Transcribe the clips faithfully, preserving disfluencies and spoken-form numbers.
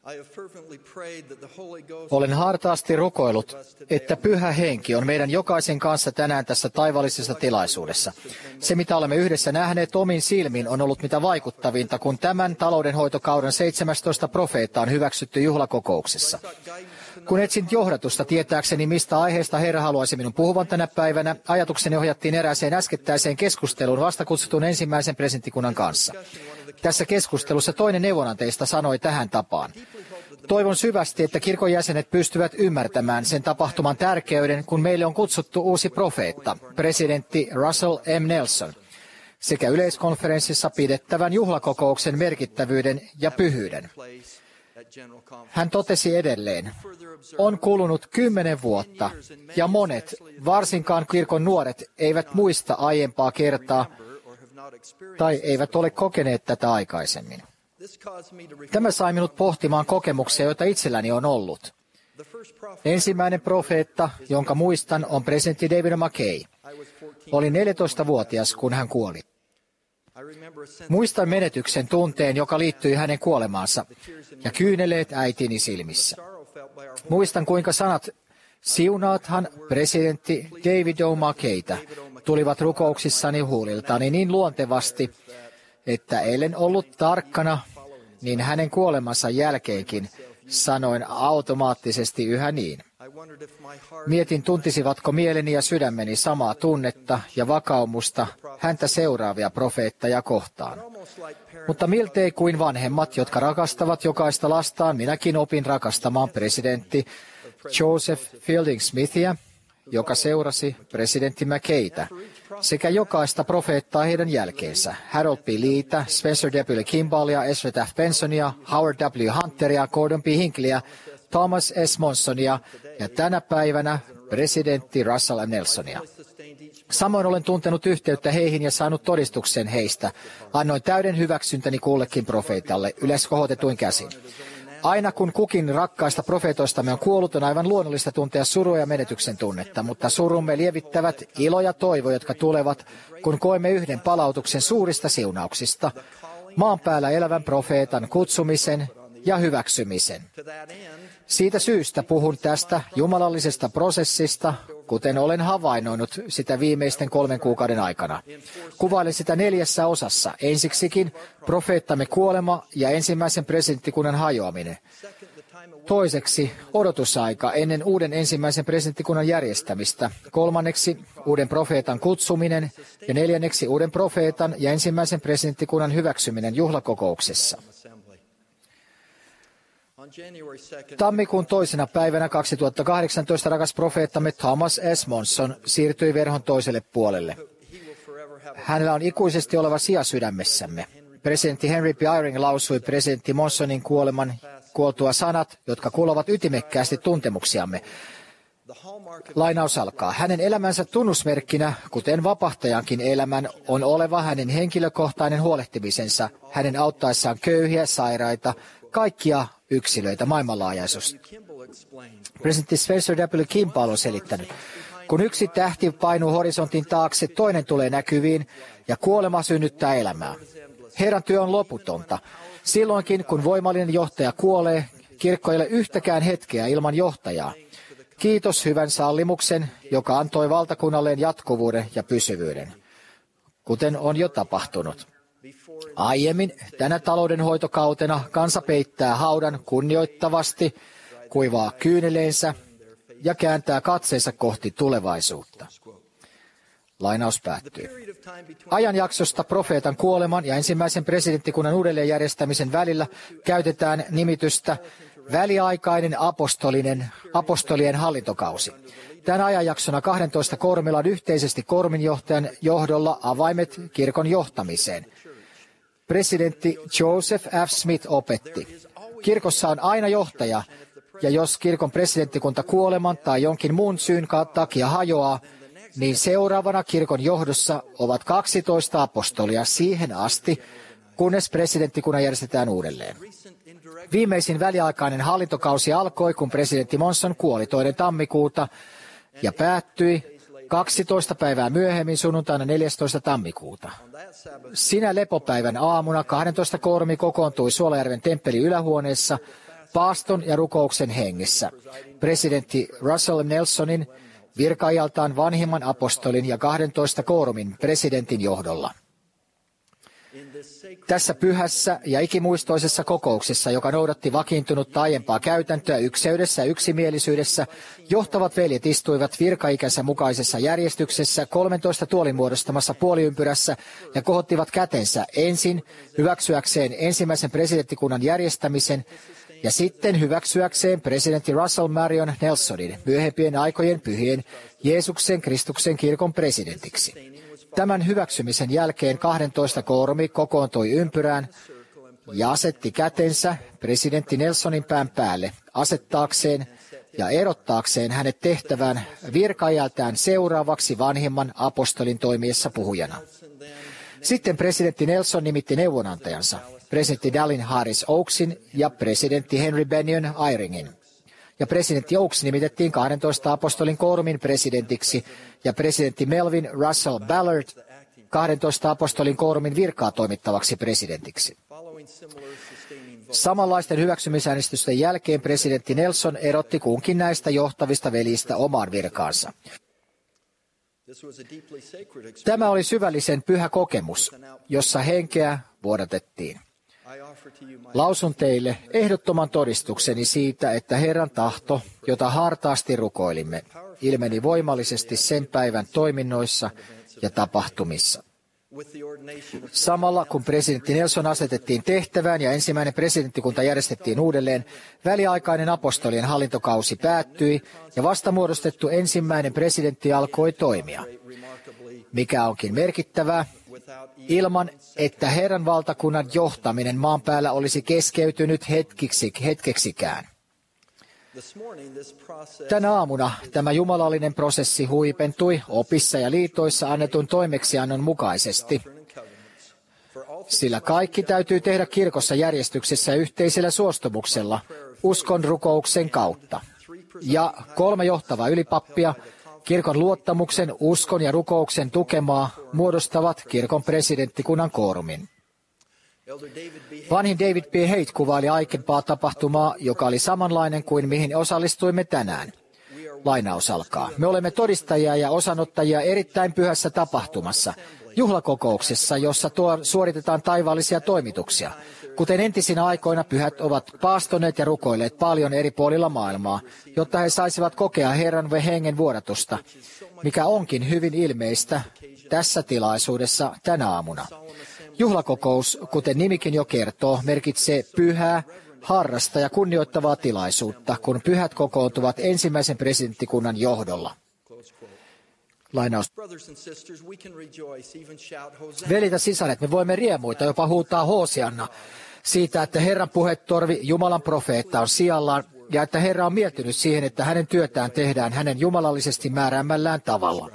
Olen hartaasti rukoillut, että Pyhä Henki on meidän jokaisen kanssa tänään tässä taivaallisessa tilaisuudessa. Se, mitä olemme yhdessä nähneet omin silmin, on ollut mitä vaikuttavinta, kun tämän taloudenhoitokauden seitsemästoista profeetta on hyväksytty juhlakokouksessa. Kun etsin johdatusta tietääkseni, mistä aiheesta Herra haluaisi minun puhuvan tänä päivänä, ajatukseni ohjattiin erääseen äskettäiseen keskusteluun vastakutsutun ensimmäisen presidenttikunnan kanssa. Tässä keskustelussa toinen neuvonantajista sanoi tähän tapaan: toivon syvästi, että kirkon jäsenet pystyvät ymmärtämään sen tapahtuman tärkeyden, kun meille on kutsuttu uusi profeetta, presidentti Russell M. Nelson, sekä yleiskonferenssissa pidettävän juhlakokouksen merkittävyyden ja pyhyyden. Hän totesi edelleen: on kulunut kymmenen vuotta, ja monet, varsinkaan kirkon nuoret, eivät muista aiempaa kertaa tai eivät ole kokeneet tätä aikaisemmin. Tämä sai minut pohtimaan kokemuksia, joita itselläni on ollut. Ensimmäinen profeetta, jonka muistan, on presidentti David McKay. Olin neljätoistavuotias, kun hän kuoli. Muistan menetyksen tunteen, joka liittyi hänen kuolemaansa, ja kyyneleet äitini silmissä. Muistan, kuinka sanat "siunaathan presidentti David O. McKaytä" tulivat rukouksissani huuliltani niin luontevasti, että ellen ollut tarkkana, niin hänen kuolemansa jälkeenkin sanoin automaattisesti yhä niin. Mietin, tuntisivatko mieleni ja sydämeni samaa tunnetta ja vakaumusta häntä seuraavia profeettajia kohtaan. Mutta miltei kuin vanhemmat, jotka rakastavat jokaista lastaan, minäkin opin rakastamaan presidentti Joseph Fielding Smithia, joka seurasi presidentti McKaytä, sekä jokaista profeettaa heidän jälkeensä: Harold P. Leetä, Spencer W. Kimballea, Ezra Taft Bensonia, Howard W. Hunteria, Gordon B. Hinckleyä, Thomas S. Monsonia ja tänä päivänä presidentti Russell M. Nelsonia. Samoin olen tuntenut yhteyttä heihin ja saanut todistuksen heistä. Annoin täyden hyväksyntäni kullekin profeetalle, yleiskohotetuin käsin. Aina kun kukin rakkaista profeetoistamme on kuollut, on aivan luonnollista tuntea surua ja menetyksen tunnetta, mutta surumme lievittävät ilo ja toivo, jotka tulevat, kun koemme yhden palautuksen suurista siunauksista, maan päällä elävän profeetan kutsumisen ja hyväksymisen. Siitä syystä puhun tästä jumalallisesta prosessista, kuten olen havainnoinut sitä viimeisten kolmen kuukauden aikana. Kuvailen sitä neljässä osassa. Ensiksikin profeettamme kuolema ja ensimmäisen presidenttikunnan hajoaminen. Toiseksi odotusaika ennen uuden ensimmäisen presidenttikunnan järjestämistä. Kolmanneksi uuden profeetan kutsuminen ja neljänneksi uuden profeetan ja ensimmäisen presidenttikunnan hyväksyminen juhlakokouksessa. Tammikuun toisena päivänä kaksituhattakahdeksantoista rakas profeettamme Thomas S. Monson siirtyi verhon toiselle puolelle. Hänellä on ikuisesti oleva sija sydämessämme. Presidentti Henry P. Eyring lausui presidentti Monsonin kuoleman kuoltua sanat, jotka kuuluvat ytimekkäästi tuntemuksiamme. Lainaus alkaa: hänen elämänsä tunnusmerkkinä, kuten vapahtajankin elämän, on oleva hänen henkilökohtainen huolehtimisensa, hänen auttaessaan köyhiä, sairaita, kaikkia yksilöitä maailmanlaajuisesti. Presidentti Spencer W. Kimball on selittänyt: kun yksi tähti painuu horisontin taakse, toinen tulee näkyviin ja kuolema synnyttää elämää. Herran työ on loputonta. Silloinkin, kun voimallinen johtaja kuolee, kirkko ei ole yhtäkään hetkeä ilman johtajaa. Kiitos hyvän sallimuksen, joka antoi valtakunnalleen jatkuvuuden ja pysyvyyden, kuten on jo tapahtunut. Aiemmin tänä taloudenhoitokautena kansa peittää haudan kunnioittavasti, kuivaa kyyneleensä ja kääntää katseensa kohti tulevaisuutta. Lainaus päättyy. Ajanjaksosta profeetan kuoleman ja ensimmäisen presidenttikunnan uudelleenjärjestämisen välillä käytetään nimitystä väliaikainen apostolinen, apostolien hallintokausi. Tänä ajanjaksona kahdentoista kormilla on yhteisesti korminjohtajan johdolla avaimet kirkon johtamiseen. Presidentti Joseph F. Smith opetti: kirkossa on aina johtaja, ja jos kirkon presidenttikunta kuoleman tai jonkin muun syyn takia hajoaa, niin seuraavana kirkon johdossa ovat kaksitoista apostolia siihen asti, kunnes presidenttikunnan järjestetään uudelleen. Viimeisin väliaikainen hallintokausi alkoi, kun presidentti Monson kuoli toinen tammikuuta ja päättyi kaksitoista päivää myöhemmin sunnuntaina neljästoista tammikuuta. Sinä lepopäivän aamuna kahdentoista kormi kokoontui Suolajärven temppelin ylähuoneessa paaston ja rukouksen hengessä presidentti Russell Nelsonin, virka-ajaltaan vanhimman apostolin ja kahdentoista koorumin presidentin johdolla. Tässä pyhässä ja ikimuistoisessa kokouksessa, joka noudatti vakiintunutta aiempaa käytäntöä ykseydessä ja yksimielisyydessä, johtavat veljet istuivat virkaikänsä mukaisessa järjestyksessä kolmentoista tuolin muodostamassa puoliympyrässä ja kohottivat kätensä ensin hyväksyäkseen ensimmäisen presidenttikunnan järjestämisen ja sitten hyväksyäkseen presidentti Russell Marion Nelsonin myöhempien aikojen pyhien Jeesuksen Kristuksen kirkon presidentiksi. Tämän hyväksymisen jälkeen kahdentoista koorumi kokoontui ympyrään ja asetti kätensä presidentti Nelsonin pään päälle asettaakseen ja erottaakseen hänet tehtävään virka-ajaltaan seuraavaksi vanhimman apostolin toimiessa puhujana. Sitten presidentti Nelson nimitti neuvonantajansa, presidentti Dallin Harris Oaksin ja presidentti Henry Bennion Eyringin. Ja presidentti Oaks nimitettiin kahdentoista apostolin koorumin presidentiksi ja presidentti Melvin Russell Ballard kahdentoista apostolin koorumin virkaa toimittavaksi presidentiksi. Samanlaisten hyväksymisäänestysten jälkeen presidentti Nelson erotti kunkin näistä johtavista veljistä omaan virkaansa. Tämä oli syvällisen pyhä kokemus, jossa henkeä vuodatettiin. Lausun teille ehdottoman todistukseni siitä, että Herran tahto, jota hartaasti rukoilimme, ilmeni voimallisesti sen päivän toiminnoissa ja tapahtumissa. Samalla kun presidentti Nelson asetettiin tehtävään ja ensimmäinen presidenttikunta järjestettiin uudelleen, väliaikainen apostolien hallintokausi päättyi ja vastamuodostettu ensimmäinen presidentti alkoi toimia. Mikä onkin merkittävää, ilman että Herran valtakunnan johtaminen maan päällä olisi keskeytynyt hetkiksi, hetkeksikään. Tänä aamuna tämä jumalallinen prosessi huipentui opissa ja liitoissa annetun toimeksiannon mukaisesti, sillä kaikki täytyy tehdä kirkossa järjestyksessä ja yhteisellä suostumuksella uskon rukouksen kautta. Ja kolme johtavaa ylipappia, kirkon luottamuksen, uskon ja rukouksen tukemaa, muodostavat kirkon presidenttikunnan koorumin. Vanhin David B. Haight kuvaili aikempaa tapahtumaa, joka oli samanlainen kuin mihin osallistuimme tänään. Lainaus alkaa. Me olemme todistajia ja osanottajia erittäin pyhässä tapahtumassa, juhlakokouksessa, jossa tuo suoritetaan taivaallisia toimituksia. Kuten entisinä aikoina pyhät ovat paastoneet ja rukoilleet paljon eri puolilla maailmaa, jotta he saisivat kokea Herran hengen vuodatusta, mikä onkin hyvin ilmeistä tässä tilaisuudessa tänä aamuna. Juhlakokous, kuten nimikin jo kertoo, merkitsee pyhää, harrasta ja kunnioittavaa tilaisuutta, kun pyhät kokoontuvat ensimmäisen presidenttikunnan johdolla. Lainaus. Velit ja sisaret, me voimme riemuita, jopa huutaa Hoosianna siitä, että Herran puhetorvi, Jumalan profeetta, on sijallaan ja että Herra on mieltynyt siihen, että hänen työtään tehdään hänen jumalallisesti määräämällään tavalla.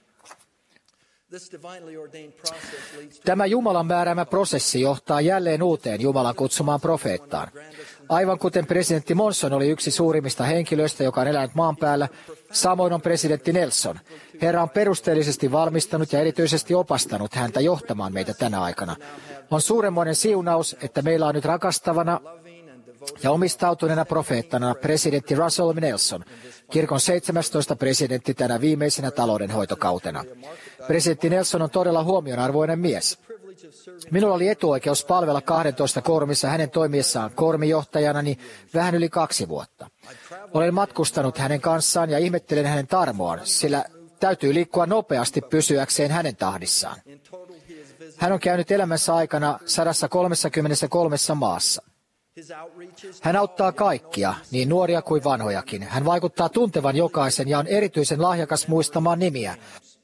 Tämä Jumalan määräämä prosessi johtaa jälleen uuteen Jumalan kutsumaan profeettaan. Aivan kuten presidentti Monson oli yksi suurimmista henkilöistä, joka on elänyt maan päällä, samoin on presidentti Nelson. Herra on perusteellisesti valmistanut ja erityisesti opastanut häntä johtamaan meitä tänä aikana. On suuremmoinen siunaus, että meillä on nyt rakastavana ja omistautuneena profeettana presidentti Russell Nelson, kirkon seitsemästoista presidentti tänä viimeisenä taloudenhoitokautena. Presidentti Nelson on todella huomionarvoinen mies. Minulla oli etuoikeus palvella kahdentoista koorumissa hänen toimiessaan koorumijohtajanani vähän yli kaksi vuotta. Olen matkustanut hänen kanssaan ja ihmettelen hänen tarmoaan, sillä täytyy liikkua nopeasti pysyäkseen hänen tahdissaan. Hän on käynyt elämänsä aikana sata kolmekymmentäkolme maassa. Hän auttaa kaikkia, niin nuoria kuin vanhojakin. Hän vaikuttaa tuntevan jokaisen ja on erityisen lahjakas muistamaan nimiä.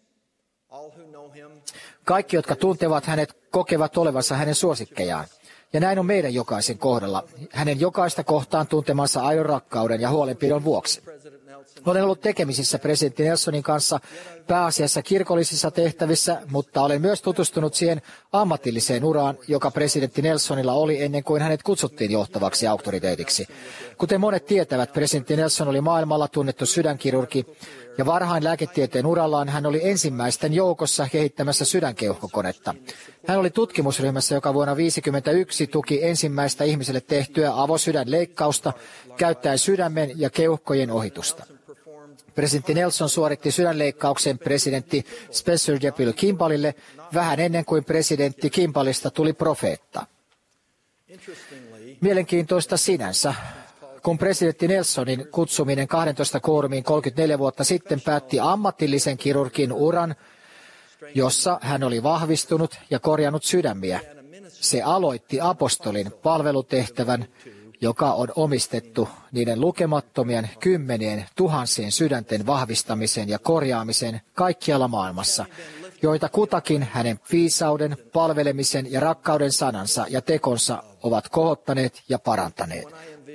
Kaikki, jotka tuntevat hänet, kokevat olevansa hänen suosikkejaan. Ja näin on meidän jokaisen kohdalla, hänen jokaista kohtaan tuntemansa aidon rakkauden ja huolenpidon vuoksi. Olen ollut tekemisissä presidentti Nelsonin kanssa pääasiassa kirkollisissa tehtävissä, mutta olen myös tutustunut siihen ammatilliseen uraan, joka presidentti Nelsonilla oli ennen kuin hänet kutsuttiin johtavaksi auktoriteetiksi. Kuten monet tietävät, presidentti Nelson oli maailmalla tunnettu sydänkirurgi, ja varhain lääketieteen urallaan hän oli ensimmäisten joukossa kehittämässä sydänkeuhkokonetta. Hän oli tutkimusryhmässä, joka vuonna tuhatyhdeksänsataaviisikymmentäyksi tuki ensimmäistä ihmiselle tehtyä avosydänleikkausta käyttäen sydämen ja keuhkojen ohitusta. Presidentti Nelson suoritti sydänleikkauksen presidentti Spencer W. Kimballille vähän ennen kuin presidentti Kimballista tuli profeetta. Mielenkiintoista sinänsä, kun presidentti Nelsonin kutsuminen kaksitoista koorumiin kolmekymmentäneljä vuotta sitten päätti ammatillisen kirurgin uran, jossa hän oli vahvistunut ja korjannut sydämiä. Se aloitti apostolin palvelutehtävän, joka on omistettu niiden lukemattomien kymmenien tuhansien sydänten vahvistamisen ja korjaamisen kaikkialla maailmassa, joita kutakin hänen viisauden, palvelemisen ja rakkauden sanansa ja tekonsa ovat kohottaneet ja parantaneet.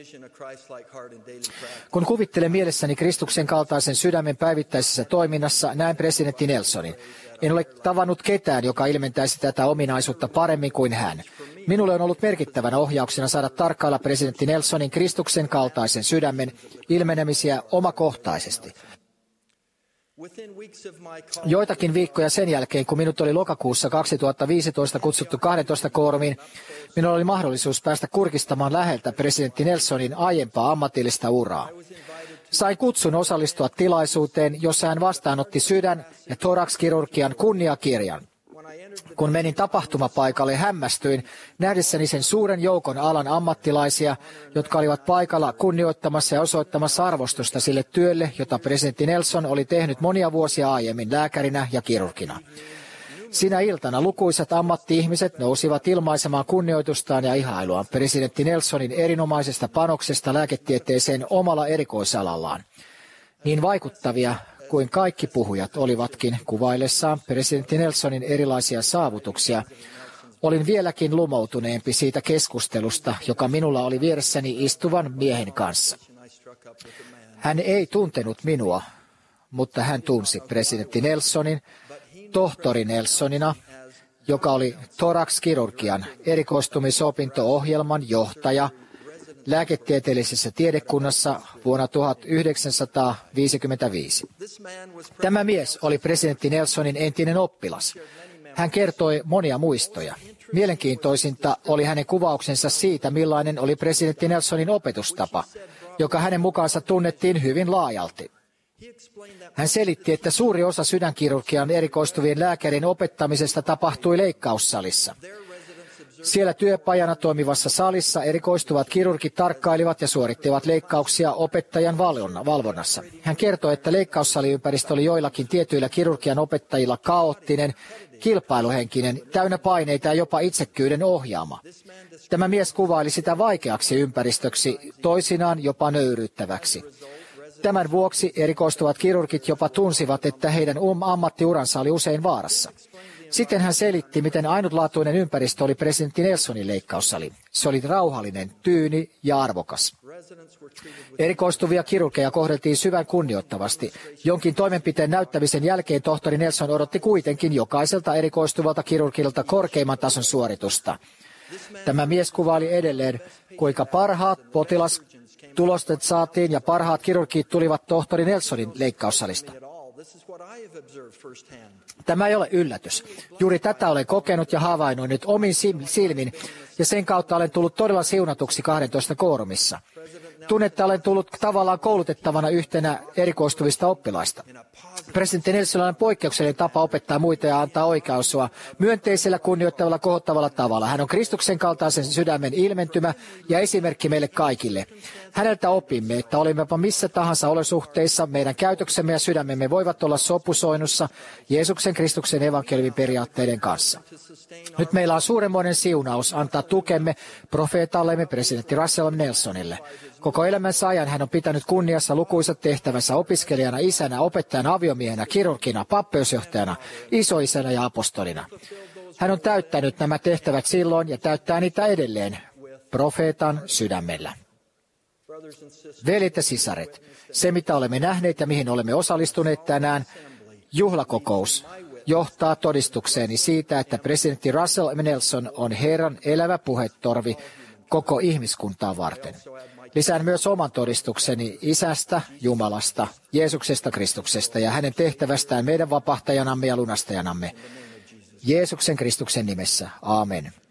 Kun kuvittelen mielessäni Kristuksen kaltaisen sydämen päivittäisessä toiminnassa, näen presidentti Nelsonin. En ole tavannut ketään, joka ilmentäisi tätä ominaisuutta paremmin kuin hän. Minulle on ollut merkittävänä ohjauksena saada tarkkailla presidentti Nelsonin Kristuksen kaltaisen sydämen ilmenemisiä omakohtaisesti. Joitakin viikkoja sen jälkeen, kun minut oli lokakuussa kaksituhattaviisitoista kutsuttu kaksitoista koorumiin, minulla oli mahdollisuus päästä kurkistamaan läheltä presidentti Nelsonin aiempaa ammatillista uraa. Sain kutsun osallistua tilaisuuteen, jossa hän vastaanotti sydän- ja thorax-kirurgian kunniakirjan. Kun menin tapahtumapaikalle, hämmästyin nähdessäni sen suuren joukon alan ammattilaisia, jotka olivat paikalla kunnioittamassa ja osoittamassa arvostusta sille työlle, jota presidentti Nelson oli tehnyt monia vuosia aiemmin lääkärinä ja kirurgina. Sinä iltana lukuisat ammatti-ihmiset nousivat ilmaisemaan kunnioitustaan ja ihailuaan presidentti Nelsonin erinomaisesta panoksesta lääketieteeseen omalla erikoisalallaan. Niin vaikuttavia kuin kaikki puhujat olivatkin kuvaillessaan presidentti Nelsonin erilaisia saavutuksia, olin vieläkin lumoutuneempi siitä keskustelusta, joka minulla oli vieressäni istuvan miehen kanssa. Hän ei tuntenut minua, mutta hän tunsi presidentti Nelsonin, tohtori Nelsonina, joka oli thorax-kirurgian erikoistumisopinto-ohjelman johtaja lääketieteellisessä tiedekunnassa vuonna tuhatyhdeksänsataaviisikymmentäviisi. Tämä mies oli presidentti Nelsonin entinen oppilas. Hän kertoi monia muistoja. Mielenkiintoisinta oli hänen kuvauksensa siitä, millainen oli presidentti Nelsonin opetustapa, joka hänen mukaansa tunnettiin hyvin laajalti. Hän selitti, että suuri osa sydänkirurgian erikoistuvien lääkärien opettamisesta tapahtui leikkaussalissa. Siellä työpajana toimivassa salissa erikoistuvat kirurgit tarkkailivat ja suorittivat leikkauksia opettajan valvonnassa. Hän kertoi, että leikkaussaliympäristö oli joillakin tietyillä kirurgian opettajilla kaoottinen, kilpailuhenkinen, täynnä paineita ja jopa itsekkyyden ohjaama. Tämä mies kuvaili sitä vaikeaksi ympäristöksi, toisinaan jopa nöyryyttäväksi. Tämän vuoksi erikoistuvat kirurgit jopa tunsivat, että heidän ammattiuransa oli usein vaarassa. Sitten hän selitti, miten ainutlaatuinen ympäristö oli presidentti Nelsonin leikkaussali. Se oli rauhallinen, tyyni ja arvokas. Erikoistuvia kirurgeja kohdeltiin syvän kunnioittavasti. Jonkin toimenpiteen näyttämisen jälkeen tohtori Nelson odotti kuitenkin jokaiselta erikoistuvalta kirurgilta korkeimman tason suoritusta. Tämä mies kuvaili edelleen, kuinka parhaat potilastulostet saatiin ja parhaat kirurgit tulivat tohtori Nelsonin leikkaussalista. Tämä ei ole yllätys. Juuri tätä olen kokenut ja havainnoin nyt omin silmin, ja sen kautta olen tullut todella siunatuksi kaksitoista koorumissa. Tunnen, että olen tullut tavallaan koulutettavana yhtenä erikoistuvista oppilaista. Presidentti Nelsonilla on poikkeuksellinen tapa opettaa muita ja antaa oikeusua myönteisellä, kunnioittavalla, kohottavalla tavalla. Hän on Kristuksen kaltaisen sydämen ilmentymä ja esimerkki meille kaikille. Häneltä opimme, että olimmepa missä tahansa olosuhteissa, meidän käytöksemme ja sydämemme voivat olla sopusoinnussa Jeesuksen Kristuksen evankeliumin periaatteiden kanssa. Nyt meillä on suuremmoinen siunaus antaa tukemme profeetallemme presidentti Russell Nelsonille. Koko elämänsä ajan hän on pitänyt kunniassa lukuisat tehtävänsä opiskelijana, isänä, opettajana, aviomiehenä, kirurgina, pappeusjohtajana, isoisänä ja apostolina. Hän on täyttänyt nämä tehtävät silloin ja täyttää niitä edelleen profeetan sydämellä. Veljet ja sisaret, se mitä olemme nähneet ja mihin olemme osallistuneet tänään, juhlakokous, johtaa todistukseeni siitä, että presidentti Russell M. Nelson on Herran elävä puhetorvi koko ihmiskuntaa varten. Lisään myös oman todistukseni Isästä, Jumalasta, Jeesuksesta Kristuksesta ja hänen tehtävästään meidän vapahtajanamme ja lunastajanamme. Jeesuksen Kristuksen nimessä. Aamen.